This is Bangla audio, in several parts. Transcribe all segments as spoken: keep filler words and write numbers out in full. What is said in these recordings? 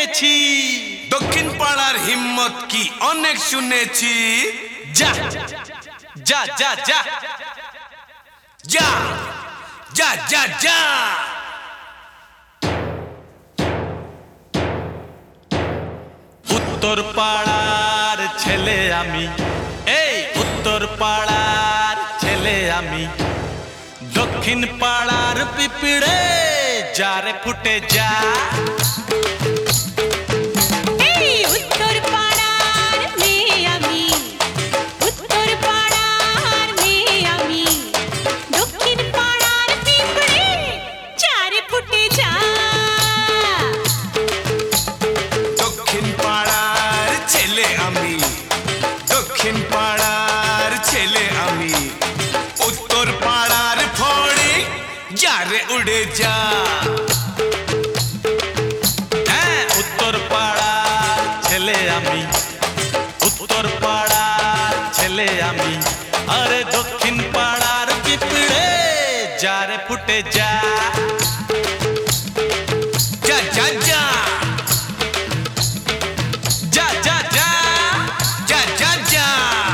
দেখেছি, দক্ষিণ পাড়ার হিম্মত কি অনেক শুনেছি। যা যা যা যা যা যা যা যা উত্তর পাড়ার ছেলে আমি, এই উত্তর পাড়ার ছেলে আমি, দক্ষিণ পাড়ার পিঁপড়ে যারে ফুটে যা। দক্ষিণ পাড়ার ছেলে আমি, উত্তর পাড়ার ফড়িং যারে উড়ে যা। হ্যাঁ, উত্তর পাড়ার ছেলে আমি, উত্তর পাড়ার ছেলে আমি, আরে দক্ষিণ পাড়ার পিঁপড়ে যারে ফুটে যা। যা যা যা যা যা যা যা যা যা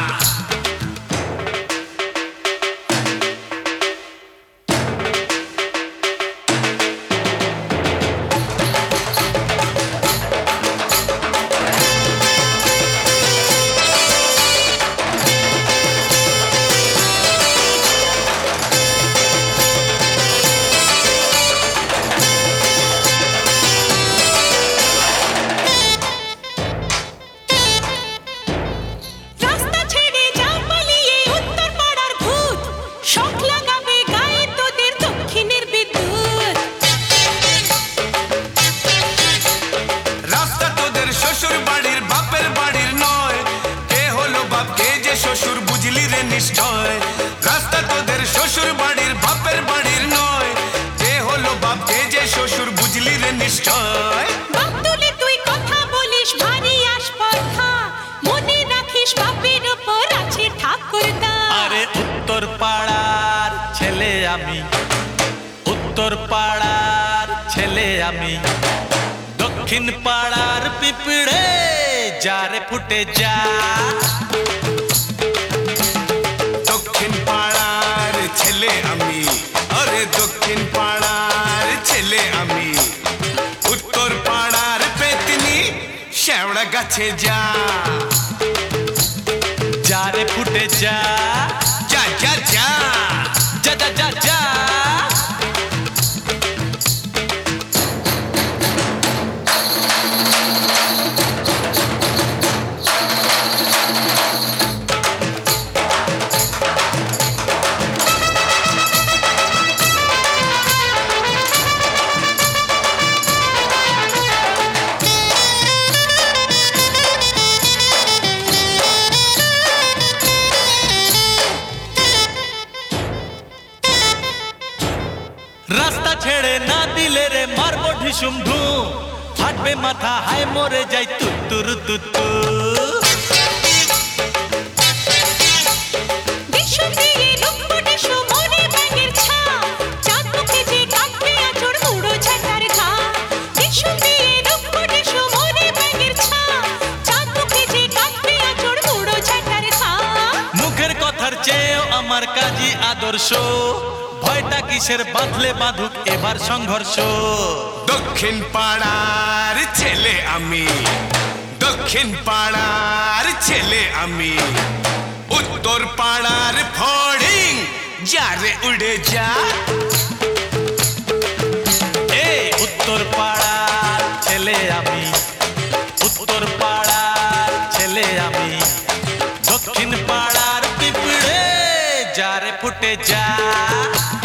শ্বশুর বুঝলি রে নিশ্চয়, রাস্তা তোদের শ্বশুর বাড়ির বাপের বাড়ির নয়, কে হলো বাপ কে যে শ্বশুর বুঝলি রে নিশ্চয়। বাপ তুলে তুই কথা বলিস ভারী আসপর্ধা, মনে রাখিস বাপের উপর আছে ঠাকুরদা। আরে উত্তর পাড়ার ছেলে আমি, উত্তর পাড়ার ছেলে আমি, দক্ষিণ পাড়ার পিঁপড়ে যারে ফুটে যা। দক্ষিণ পাড়ার ছেলে আমি, আরে দক্ষিণ পাড়ার ছেলে আমি, উত্তর পাড়ার পেতনি শেওড়া গাছে যা। যারে ফুটে যা যা যা যা যা যা যা যা রাস্তা ছেড়ে না দিলে রে মারবো ঢিসুম ঢুম, ফাটবে মাথা হায় মরে যাই তুত্তুর তুত্তু। মুখের কথার চেয়েও আমার কাজী আদর্শ, ভয়টা কিসের বাঁধলে বাঁধুক এবার সংঘর্ষ। দক্ষিণ পাড়ার ছেলে আমি, দক্ষিণ পাড়ার ছেলে আমি, উত্তর পাড়ার ফড়িং যারে উড়ে যা। এই উত্তর পাড়ার ছেলে আমি, উত্তর পাড়ার ছেলে আমি, দক্ষিণ পাড়ার পিঁপড়ে যারে ফুটে যা।